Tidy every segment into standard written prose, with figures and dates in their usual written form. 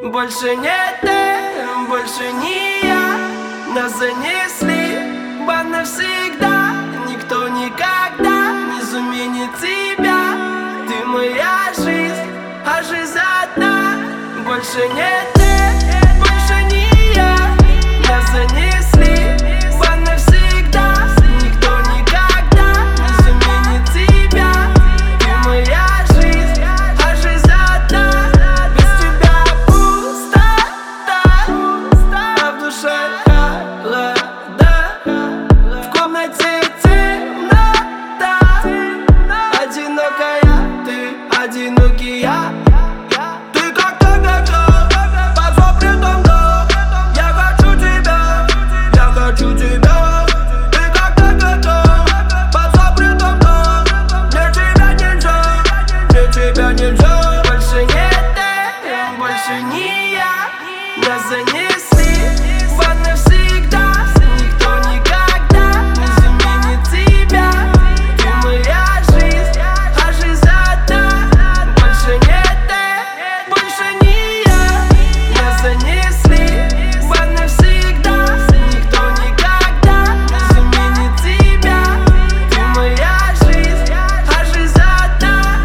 Больше не ты, больше не я. Нас занесли в ад навсегда. Никто никогда не заменит тебя. Ты моя жизнь, а жизнь одна. Больше не ты, больше не я. Нас занесли в ад навсегда. Никто никогда не заменит тебя. Ты моя жизнь, а жизнь одна. Без тебя пустота, а в душе холода. В комнате темнота. Одинокая ты, одинокий я. Ты как Токако, под запретом дом. Я хочу тебя, я хочу тебя. Ты как Токако, под запретом дом. Мне тебя нельзя, мне тебя нельзя. Больше не ты, больше не я. Нас занесли в ад навсегда. Никто никогда не заменит тебя. Ты моя жизнь, а жизнь одна. Больше не ты, больше не я. Нас занесли в ад навсегда. Никто никогда не заменит тебя. Ты моя жизнь, а жизнь одна.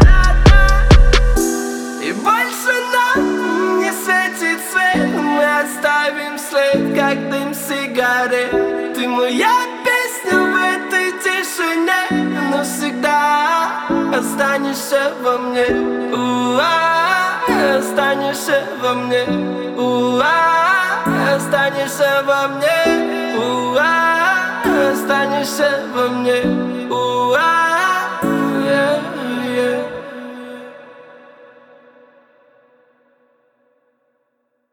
И больше нам не светит свет. Мы оставим след, как дым сигарет. Ты моя песня в этой тишине. Навсегда останешься во мне. Останешься во мне. Останешься во мне. Останешься во мне.